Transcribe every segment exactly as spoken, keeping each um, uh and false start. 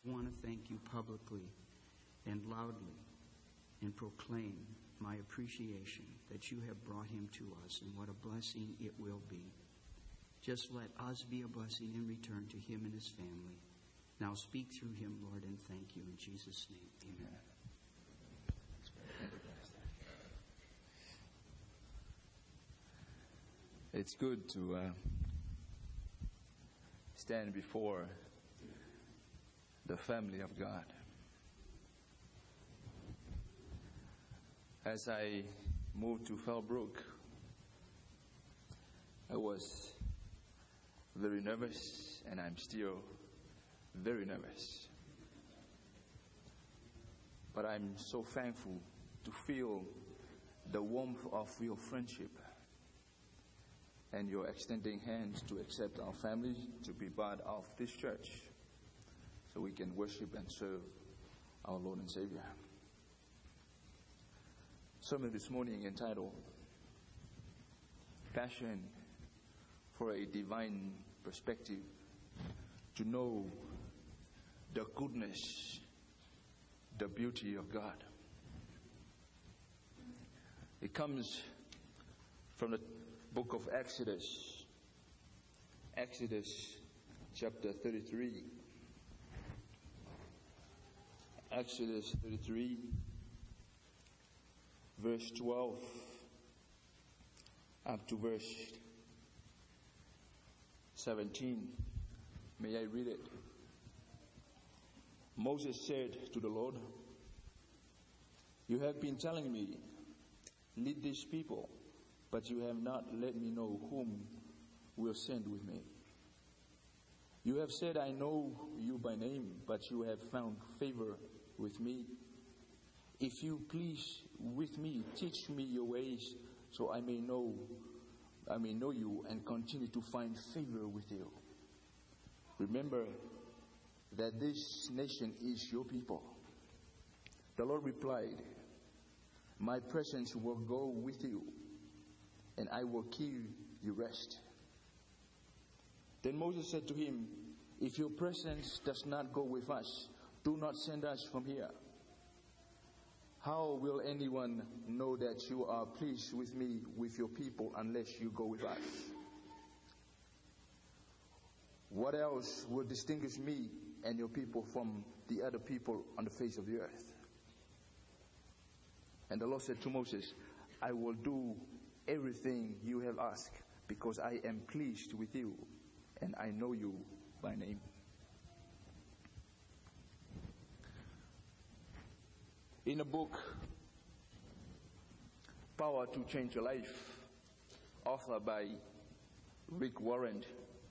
want to thank you publicly and loudly and proclaim my appreciation that you have brought him to us, and what a blessing it will be. Just let us be a blessing in return to him and his family. Now speak through him, Lord, and thank you in Jesus' name. Amen. It's good to uh, stand before the family of God. As I moved to Fellbrook, I was very nervous, and I'm still very nervous. But I'm so thankful to feel the warmth of your friendship and your extending hands to accept our family to be part of this church so we can worship and serve our Lord and Savior. Sermon this morning entitled Passion for a Divine Perspective, to know the goodness, the beauty of God. It comes from the book of Exodus, Exodus chapter thirty-three. Exodus thirty-three, verse twelve up to verse seventeen. May I read it? Moses said to the Lord, "You have been telling me, lead these people, but you have not let me know whom will send with me. You have said, I know you by name, but you have found favor with me. If you please with me, teach me your ways, so I may know, I may know you and continue to find favor with you. Remember that this nation is your people." The Lord replied, "My presence will go with you, and I will give you rest." Then Moses said to him, "If your presence does not go with us, do not send us from here. How will anyone know that you are pleased with me, with your people, unless you go with us? What else will distinguish me and your people from the other people on the face of the earth?" And the Lord said to Moses, "I will do everything you have asked, because I am pleased with you, and I know you by name." In a book, Power to Change Your Life, authored by Rick Warren,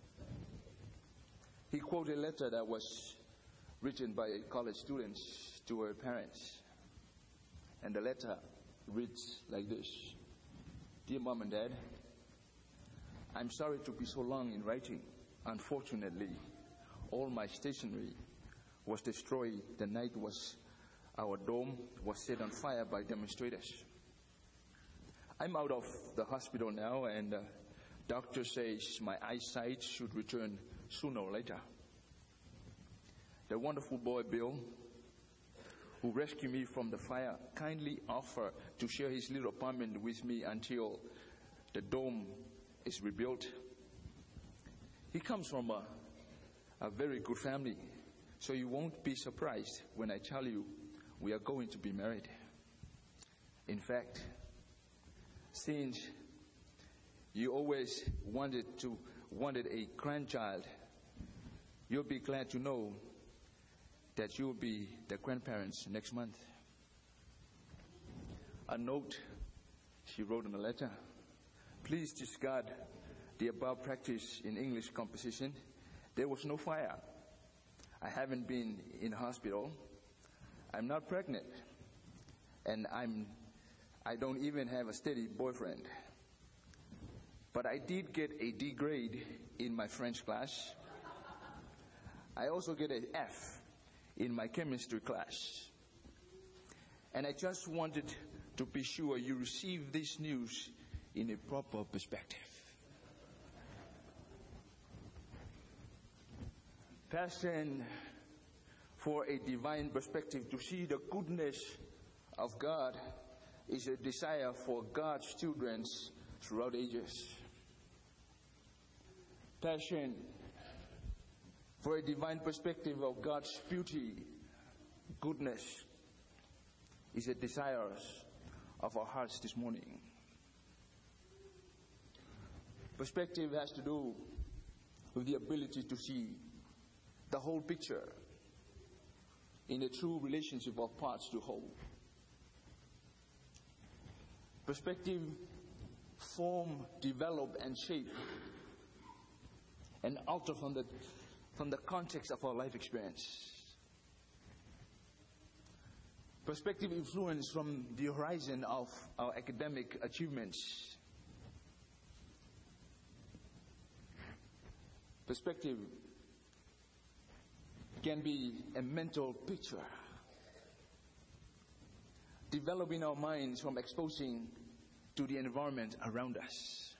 he quoted a letter that was written by a college student to her parents. And the letter reads like this: "Dear Mom and Dad, I'm sorry to be so long in writing. Unfortunately, all my stationery was destroyed the night was our dome was set on fire by demonstrators. I'm out of the hospital now, and the doctor says my eyesight should return sooner or later. The wonderful boy Bill, who rescued me from the fire, kindly offered to share his little apartment with me until the dome is rebuilt. He comes from a, a very good family, so you won't be surprised when I tell you we are going to be married. In fact, since you always wanted to wanted a grandchild, you'll be glad to know that you'll be the grandparents next month." A note she wrote in a letter: "Please discard the above practice in English composition. There was no fire. I haven't been in hospital. I'm not pregnant. And I'm, I don't even have a steady boyfriend. But I did get a D grade in my French class. I also get an F in my chemistry class. And I just wanted to be sure you receive this news in a proper perspective." Passion For a divine perspective, to see the goodness of God is a desire for God's children throughout ages. Passion for a divine perspective of God's beauty, goodness, is a desire of our hearts this morning. Perspective has to do with the ability to see the whole picture in a true relationship of parts to whole. Perspective form, develop, and shape and alter from the from the context of our life experience. Perspective influence from the horizon of our academic achievements. Perspective can be a mental picture, developing our minds from exposing to the environment around us.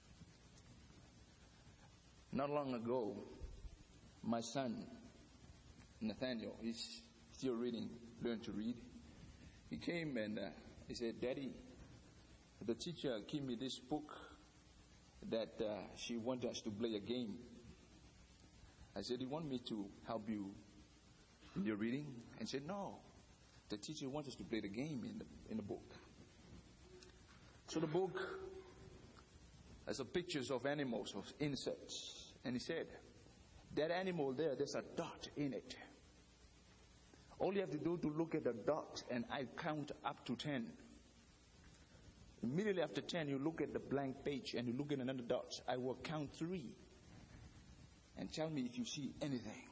Not long ago, my son, Nathaniel, he's still reading, learn to read. He came and uh, he said, "Daddy, the teacher gave me this book that uh, she wants us to play a game." I said, "You want me to help you in your reading?" And he said, "No, the teacher wants us to play the game in the, in the book." So the book has some pictures of animals, of insects. And he said, "That animal there, there's a dot in it. All you have to do to look at the dot, and I count up to ten. Immediately after ten, you look at the blank page and you look at another dot. I will count three. And tell me if you see anything."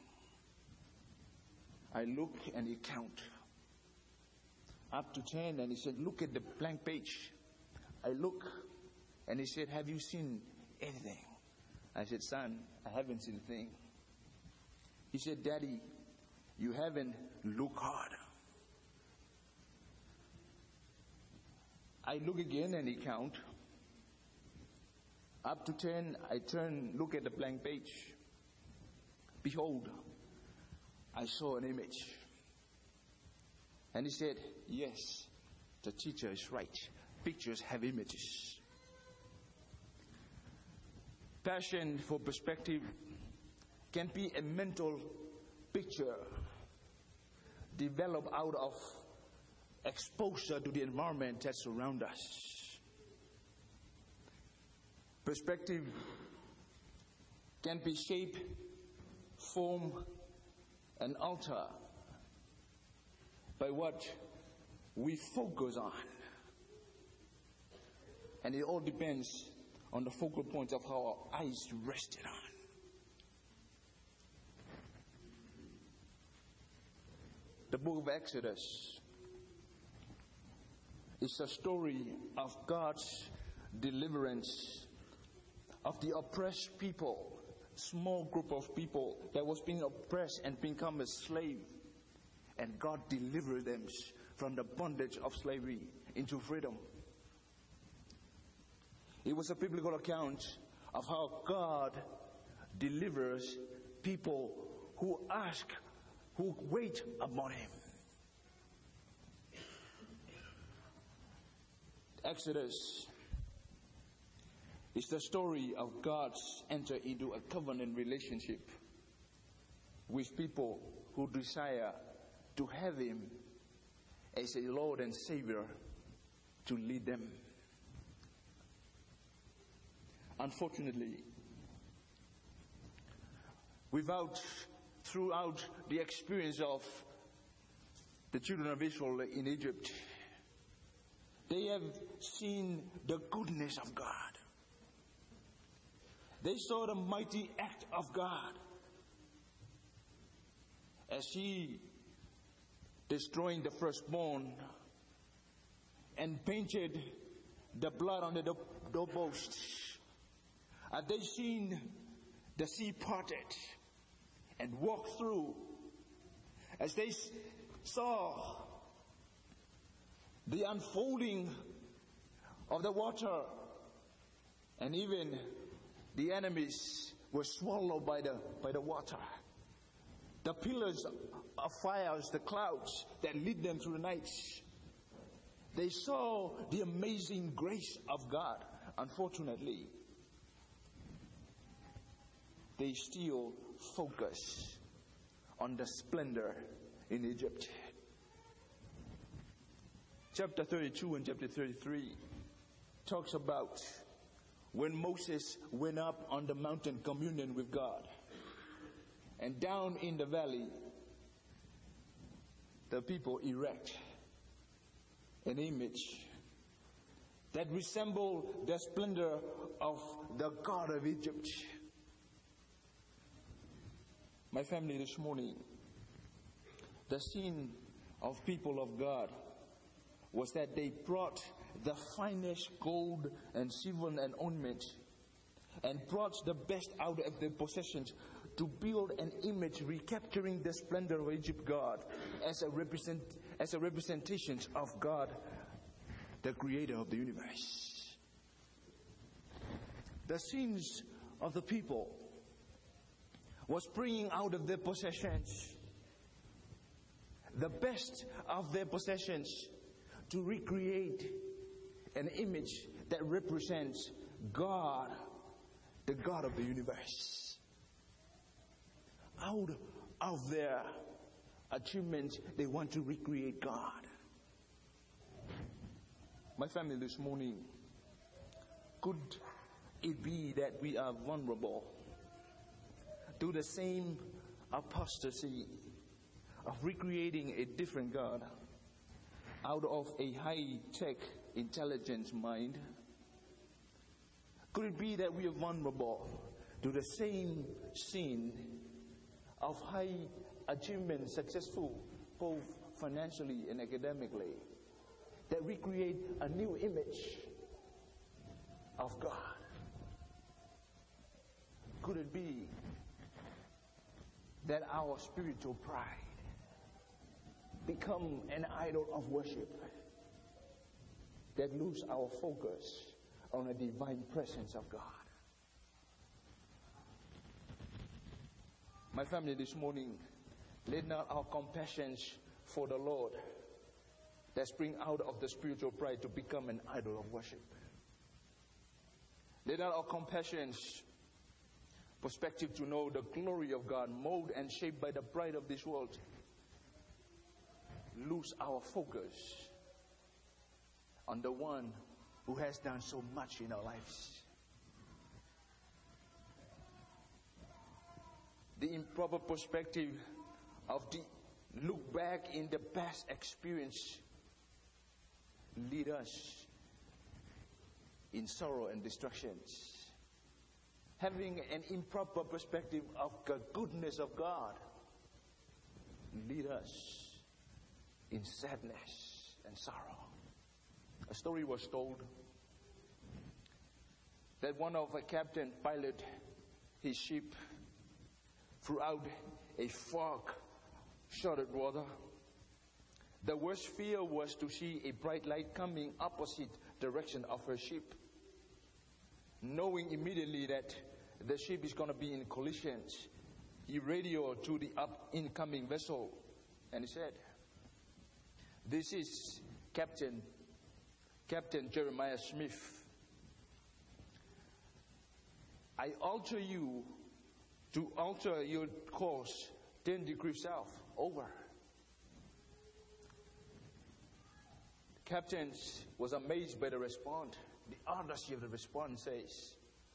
I look and he count up to ten, and he said, "Look at the blank page." I look and he said, "Have you seen anything?" I said, "Son, I haven't seen a thing." He said, "Daddy, you haven't looked hard." I look again and he count up to ten. I turn, look at the blank page. Behold, I saw an image. And he said, "Yes, the teacher is right. Pictures have images." Passion for perspective can be a mental picture developed out of exposure to the environment that surrounds us. Perspective can be shaped, formed, and altered by what we focus on. And it all depends on the focal point of how our eyes rested on. The book of Exodus is a story of God's deliverance of the oppressed people, small group of people that was being oppressed and become a slave. And God delivered them from the bondage of slavery into freedom. It was a biblical account of how God delivers people who ask, who wait upon Him. Exodus is the story of God's enter into a covenant relationship with people who desire to have Him as a Lord and Savior to lead them. Unfortunately, without, throughout the experience of the children of Israel in Egypt, they have seen the goodness of God. They saw the mighty act of God as He destroying the firstborn and painted the blood on the doorposts. Had they seen the sea parted and walked through, as they saw the unfolding of the water, and even the enemies were swallowed by the by the water, the pillars of fires, the clouds that lead them through the nights. They saw the amazing grace of God. Unfortunately, they still focus on the splendor in Egypt. Chapter thirty-two and chapter thirty-three talks about when Moses went up on the mountain communion with God. And down in the valley, the people erect an image that resembled the splendor of the God of Egypt. My family, this morning, the sin of people of God was that they brought the finest gold and silver and ornament and brought the best out of their possessions to build an image recapturing the splendor of Egypt God as a represent as a representation of God, the creator of the universe. The sins of the people was bringing out of their possessions the best of their possessions to recreate an image that represents God, the God of the universe. Out of their achievements, they want to recreate God. My family, this morning, could it be that we are vulnerable to the same apostasy of recreating a different God out of a high-tech intelligence mind? Could it be that we are vulnerable to the same sin of high achievement, successful both financially and academically, that we create a new image of God? Could it be that our spiritual pride become an idol of worship that lose our focus on the divine presence of God? My family, this morning, let not our compassions for the Lord that spring out of the spiritual pride to become an idol of worship. Let not our compassions, perspective to know the glory of God, molded and shaped by the pride of this world, lose our focus on the one who has done so much in our lives. The improper perspective of the look back in the past experience lead us in sorrow and destructions. Having an improper perspective of the goodness of God lead us in sadness and sorrow. A story was told that one of a captain piloted his ship throughout a fog-shrouded water. The worst fear was to see a bright light coming opposite direction of her ship. Knowing immediately that the ship is going to be in collisions, he radioed to the up incoming vessel and he said, "This is Captain Captain Jeremiah Smith. I alter you to alter your course ten degrees south. Over." The captain was amazed by the response. The honesty of the response says,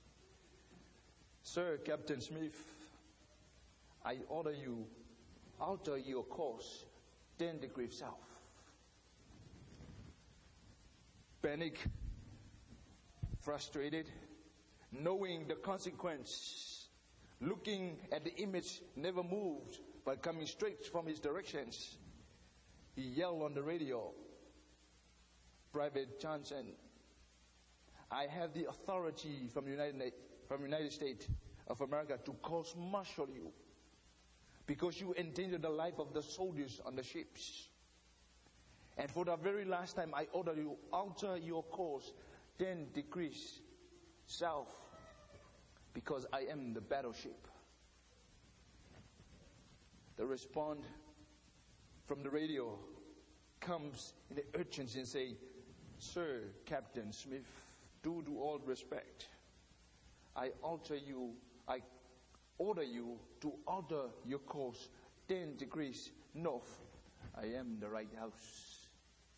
"Sir, Captain Smith, I order you alter your course ten degrees south." Panic, frustrated, knowing the consequence, looking at the image never moved but coming straight from his directions, he yelled on the radio, "Private Johnson, I have the authority from the United, from United States of America to court-martial you because you endangered the life of the soldiers on the ships. And for the very last time, I order you alter your course ten degrees south because I am the battleship." The the response from the radio comes in the urgency and say, "Sir, Captain Smith, due to all respect, I alter you, I order you to alter your course ten degrees north. I am in the right house."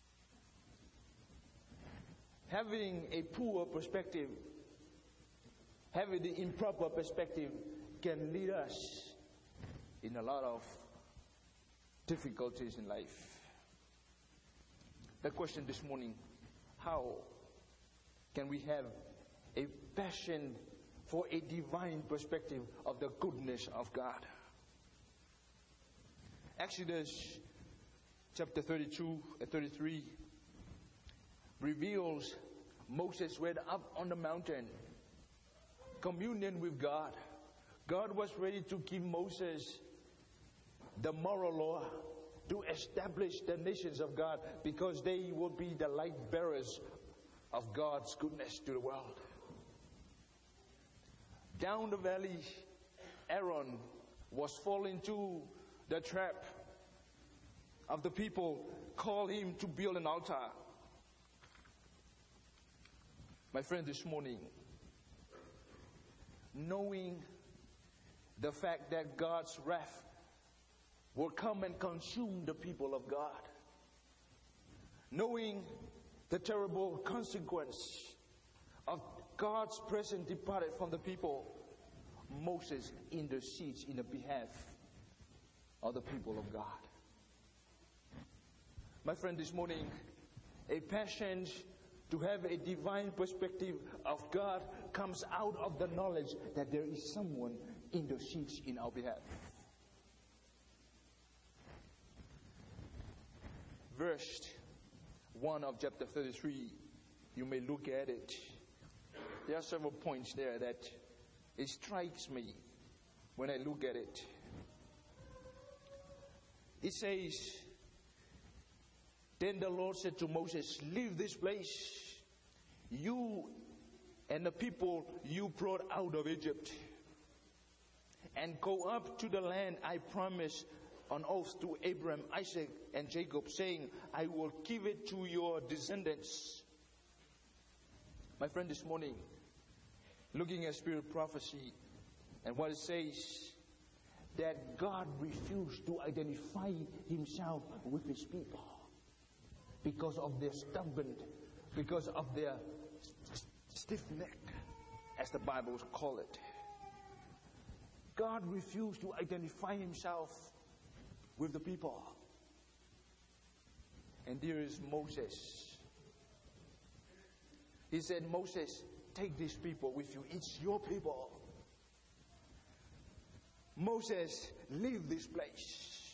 Having a poor perspective, having the improper perspective can lead us in a lot of difficulties in life. The question this morning, how can we have a passion for a divine perspective of the goodness of God? Exodus chapter thirty-two and thirty-three reveals Moses went up on the mountain, communion with God. God was ready to give Moses the moral law to establish the nations of God, because they will be the light bearers of God's goodness to the world. Down the valley, Aaron was falling into the trap of the people, call him to build an altar. My friend, this morning, knowing the fact that God's wrath will come and consume the people of God, knowing the terrible consequence of God's presence departed from the people, Moses intercedes in the behalf of the people of God. My friend, this morning, a passion to have a divine perspective of God comes out of the knowledge that there is someone intercedes in our behalf. Verse one of chapter thirty-three, you may look at it. There are several points there that it strikes me when I look at it. It says, "Then the Lord said to Moses, leave this place, you and the people you brought out of Egypt, and go up to the land I promised on oath to Abraham, Isaac, and Jacob, saying, I will give it to your descendants." My friend, this morning, looking at spirit prophecy and what it says, that God refused to identify himself with his people because of their stubborn, because of their stiff neck, as the Bible calls it. God refused to identify himself with the people. And there is Moses. He said, Moses, take these people with you. It's your people. Moses, leave this place.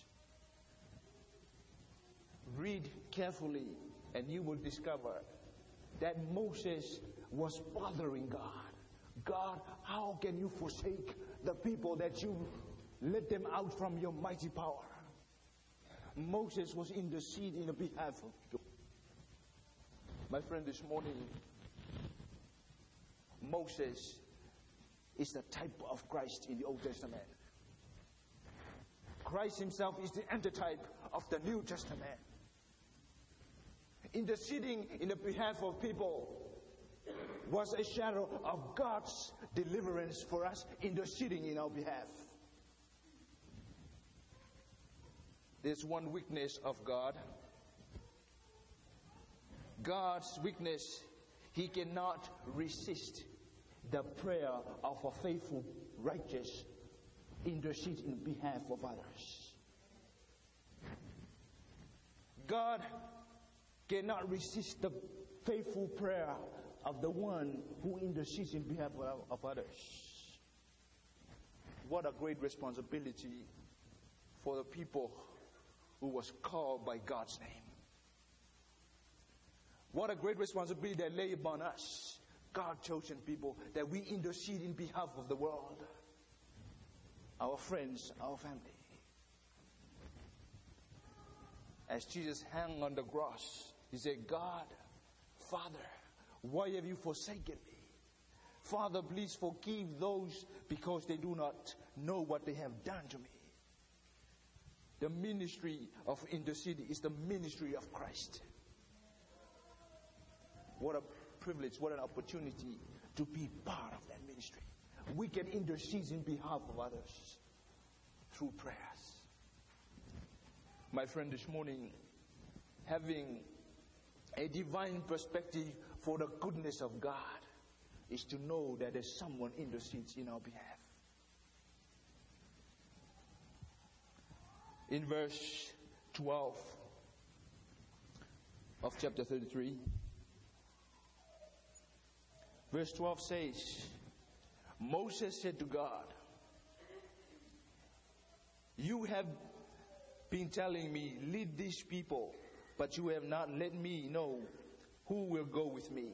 Read carefully and you will discover that Moses was bothering God. God, how can you forsake the people that you led them out from your mighty power? Moses was interceding on behalf of you. My friend, this morning, Moses is the type of Christ in the Old Testament. Christ himself is the antitype of the New Testament. Interceding in the behalf of people was a shadow of God's deliverance for us, interceding in our behalf. There's one weakness of God. God's weakness, he cannot resist the prayer of a faithful, righteous intercede in behalf of others. God cannot resist the faithful prayer of the one who intercedes in behalf of others. What a great responsibility for the people who was called by God's name. What a great responsibility that lay upon us, God-chosen people, that we intercede in behalf of the world, our friends, our family. As Jesus hung on the cross, he said, God, Father, why have you forsaken me? Father, please forgive those because they do not know what they have done to me. The ministry of interceding is the ministry of Christ. What a privilege, what an opportunity to be part of that ministry. We can intercede in behalf of others through prayers. My friend, this morning, having a divine perspective for the goodness of God is to know that there's someone intercedes in our behalf. In verse twelve of chapter thirty-three, verse twelve says, Moses said to God, you have been telling me, lead these people, but you have not let me know who will go with me.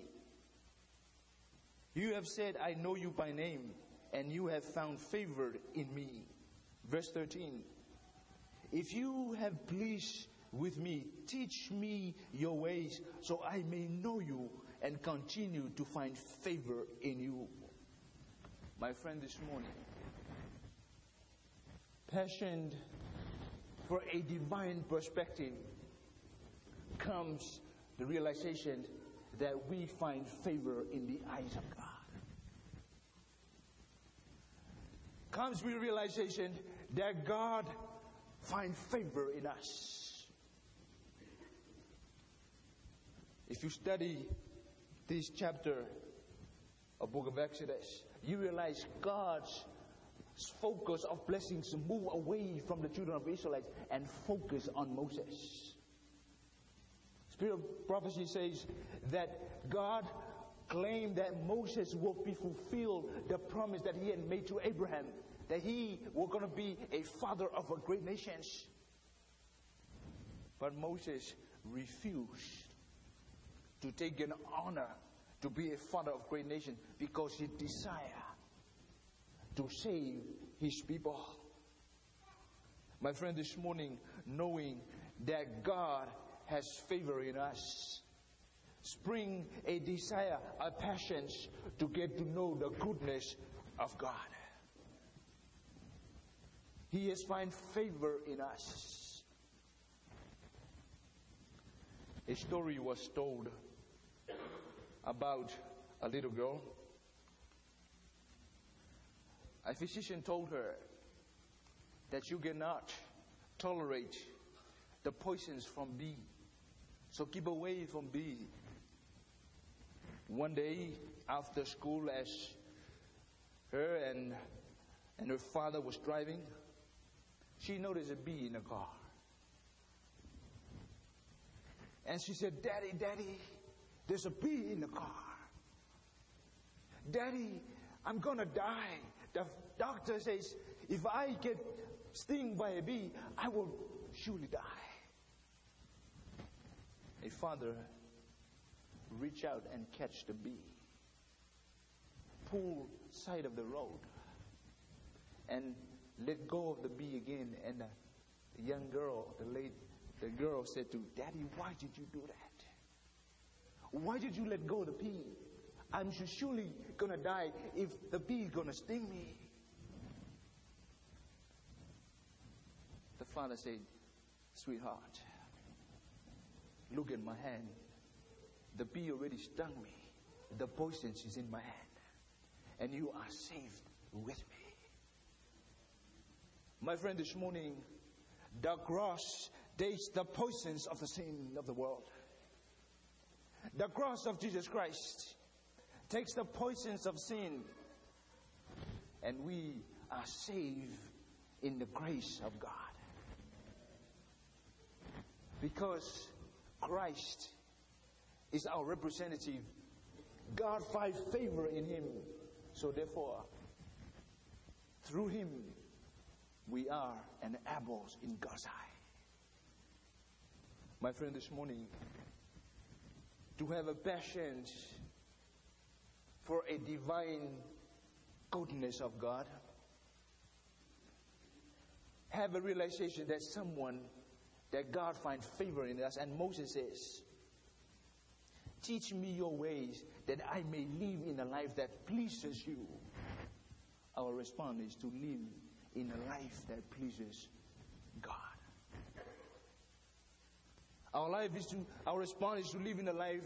You have said, I know you by name, and you have found favor in me. Verse thirteen, if you have pleased with me, teach me your ways, so I may know you and continue to find favor in you. My friend, this morning, passion for a divine perspective comes the realization that we find favor in the eyes of God. Comes the realization that God finds favor in us. If you study this chapter of Book of Exodus, you realize God's focus of blessings move away from the children of Israelites and focus on Moses. Spirit of prophecy says that God claimed that Moses will be fulfilled the promise that he had made to Abraham, that he was going to be a father of a great nations. But Moses refused to take an honor to be a father of great nation because he desired to save his people. My friend, this morning, knowing that God has favor in us, spring a desire, a passion to get to know the goodness of God. He has found favor in us. A story was told about a little girl. A physician told her that you cannot tolerate the poisons from bee, so keep away from bee. One day after school, as her and and her father was driving, she noticed a bee in the car. And she said, Daddy, Daddy, there's a bee in the car. Daddy, I'm gonna die. The doctor says, if I get stung by a bee, I will surely die. A father reach out and catch the bee, pull side of the road, and let go of the bee again. And the young girl, the late, the girl said to Daddy, why did you do that? Why did you let go of the bee? I'm surely gonna die if the bee is gonna sting me. The father said, sweetheart, look at my hand. The bee already stung me. The poison is in my hand. And you are saved with me. My friend, this morning, the cross takes the poisons of the sin of the world. The cross of Jesus Christ takes the poisons of sin, and we are saved in the grace of God. Because Christ is our representative, God finds favor in him. So therefore, through him, we are an apples in God's eye. My friend, this morning, to have a passion for a divine goodness of God, have a realization that someone, that God finds favor in us. And Moses says, teach me your ways that I may live in a life that pleases you. Our response is to live in a life that pleases God. Our life is to, our response is to live in a life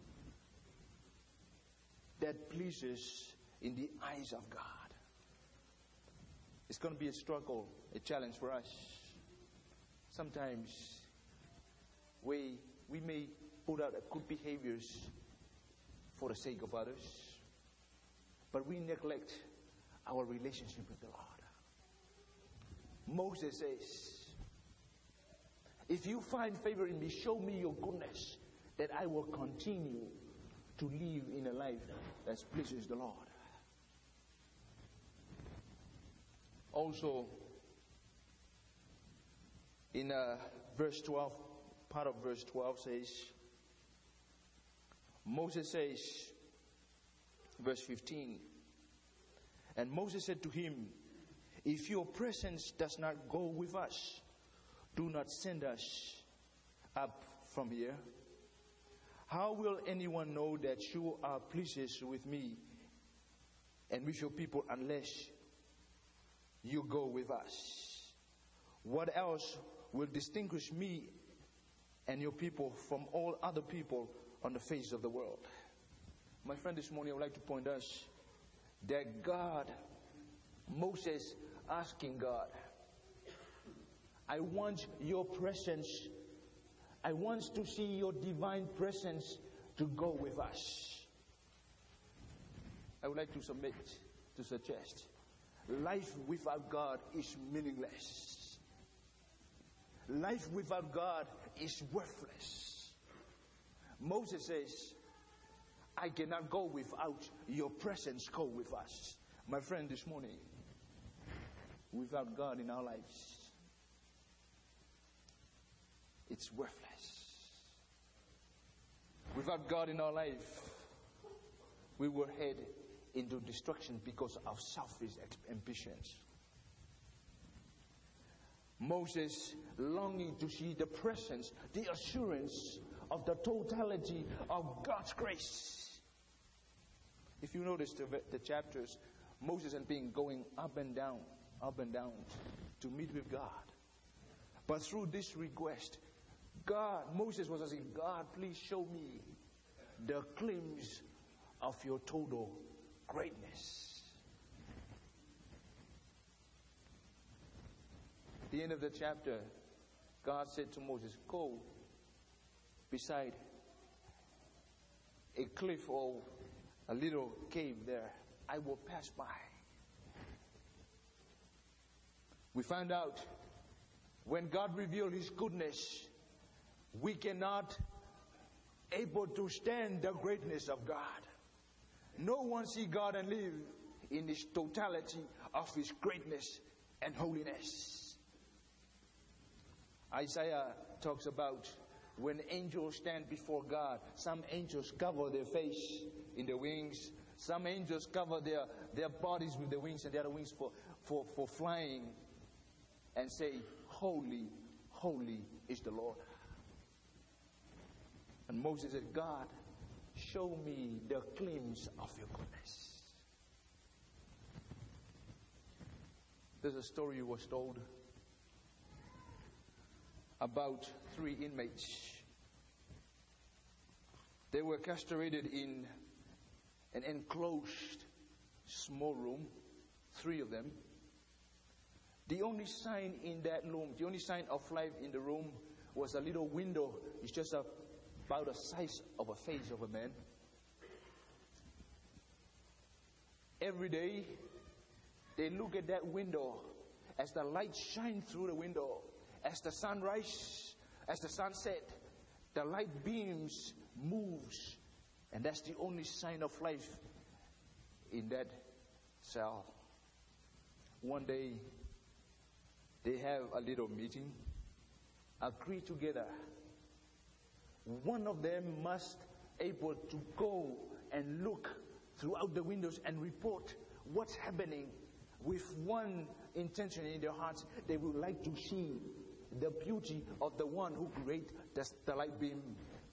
that pleases in the eyes of God. It's going to be a struggle, a challenge for us. Sometimes we we may put out good behaviors for the sake of others, but we neglect our relationship with the Lord. Moses says, if you find favor in me, show me your goodness, that I will continue to live in a life that pleases the Lord. Also, in uh, verse twelve, part of verse twelve says, Moses says, verse fifteen, and Moses said to him, if your presence does not go with us, do not send us up from here. How will anyone know that you are pleased with me and with your people unless you go with us? What else will distinguish me and your people from all other people on the face of the world? My friend, this morning I would like to point us that God, Moses asking God, I want your presence, I want to see your divine presence to go with us. I would like to submit, to suggest, life without God is meaningless. Life without God is worthless. Moses says, I cannot go without your presence. Go with us. My friend, this morning, without God in our lives, it's worthless. Without God in our life, we will head into destruction because of selfish ambitions. Moses longing to see the presence, the assurance of the totality of God's grace. If you notice the, the chapters, Moses has been going up and down, up and down to meet with God. But through this request, God, Moses was asking, God, please show me the glimpse of your total greatness. At the end of the chapter, God said to Moses, go beside a cliff or a little cave there. I will pass by. We find out when God revealed His goodness, we cannot able to stand the greatness of God. No one see God and live in His totality of His greatness and holiness. Isaiah talks about when angels stand before God, some angels cover their face in the wings. Some angels cover their, their bodies with the wings and the other wings for, for, for flying and say, holy, holy is the Lord. And Moses said, God, show me the glimpse of your goodness. There's a story was told about three inmates. They were castrated in an enclosed small room, three of them. The only sign in that room, the only sign of life in the room was a little window. It's just a, about the size of a face of a man. Every day, they look at that window as the light shines through the window. As the sun rises, as the sun set, the light beams, moves, and that's the only sign of life in that cell. One day, they have a little meeting, agree together. One of them must able to go and look throughout the windows and report what's happening with one intention in their hearts. They would like to see the beauty of the one who created the, the light beam.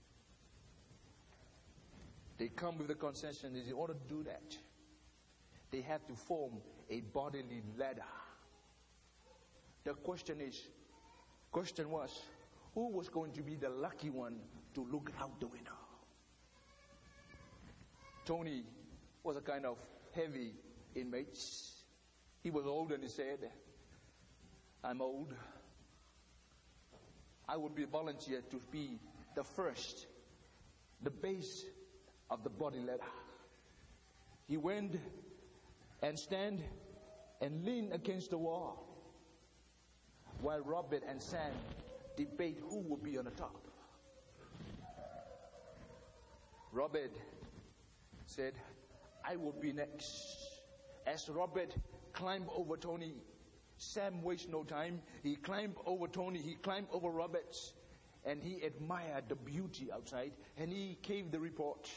They come with the consensus. In order to do that, they have to form a bodily ladder. The question is, question was, Who was going to be the lucky one to look out the window? Tony was a kind of heavy inmate. He was old and he said, I'm old. I would be volunteered to be the first, the base of the body ladder. He went and stand and lean against the wall while Robert and Sam debate who would be on the top. Robert said, I will be next. As Robert climbed over Tony, Sam wasted no time. He climbed over Tony, he climbed over Robert, and he admired the beauty outside, and he gave the report.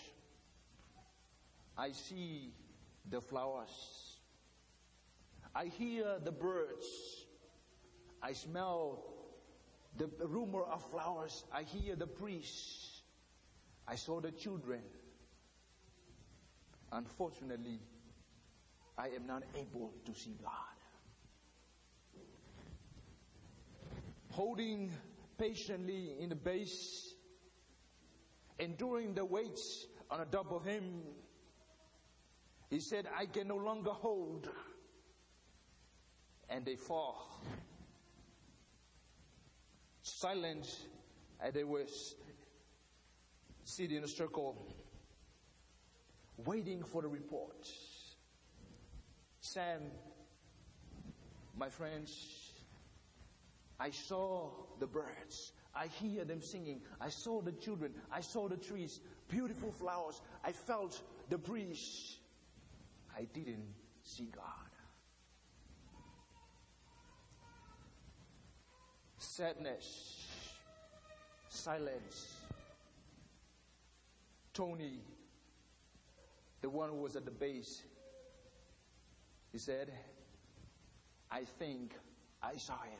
I see the flowers. I hear the birds. I smell the rumor of flowers. I hear the priests. I saw the children. Unfortunately, I am not able to see God. Holding patiently in the base, enduring the weights on the top of him, he said, I can no longer hold. And they fall. Silent, and they were sitting in a circle, waiting for the report. Sam, my friends, I saw the birds. I hear them singing. I saw the children. I saw the trees, beautiful flowers. I felt the breeze. I didn't see God. Sadness, silence. Tony, the one who was at the base, he said, I think I saw him.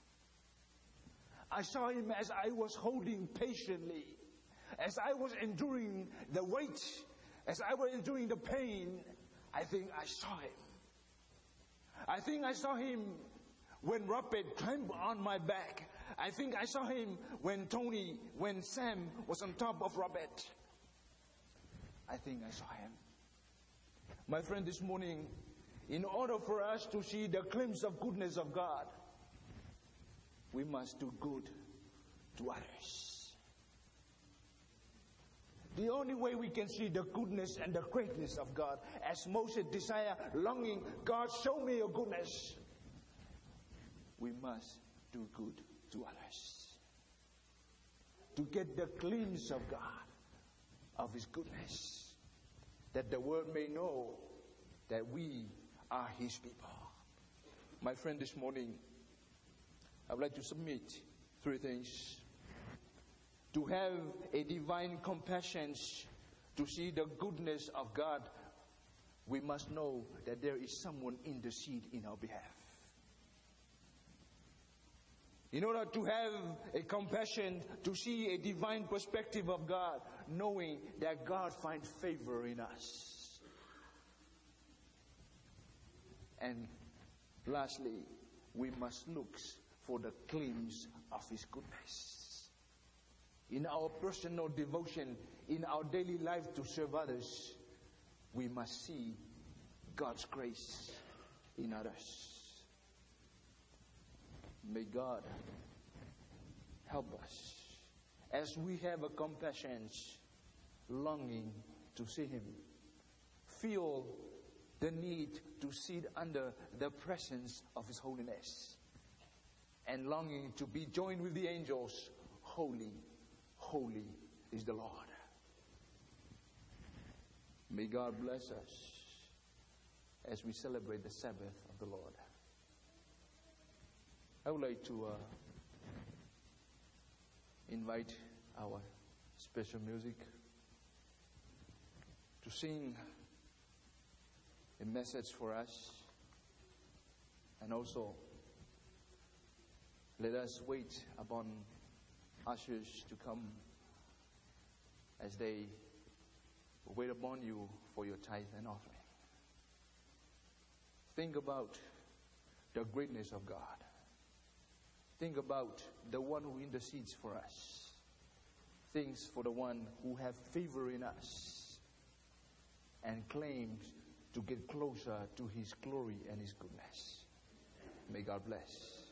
I saw him as I was holding patiently, as I was enduring the weight, as I was enduring the pain. I think I saw him. I think I saw him when Robert climbed on my back. I think I saw him when Tony, when Sam was on top of Robert. I think I saw him. My friend, this morning, in order for us to see the glimpse of goodness of God, we must do good to others. The only way we can see the goodness and the greatness of God, as Moses desired, longing, God, show me your goodness. We must do good to others. To get the glimpse of God, of His goodness, that the world may know that we are His people. My friend, this morning, I would like to submit three things. To have a divine compassion, to see the goodness of God, we must know that there is someone intercede in our behalf. In order to have a compassion, to see a divine perspective of God, knowing that God finds favor in us. And lastly, we must look for the glimpse of His goodness. In our personal devotion, in our daily life to serve others, we must see God's grace in others. May God help us as we have a compassion, longing to see Him, feel the need to sit under the presence of His holiness, and longing to be joined with the angels. Holy, holy is the Lord. May God bless us as we celebrate the Sabbath of the Lord. I would like to uh, invite our special music to sing a message for us, and also let us wait upon ushers to come as they wait upon you for your tithe and offering. Think about the greatness of God. Think about the one who intercedes for us. Thanks for the one who have favor in us and claims to get closer to his glory and his goodness. May God bless.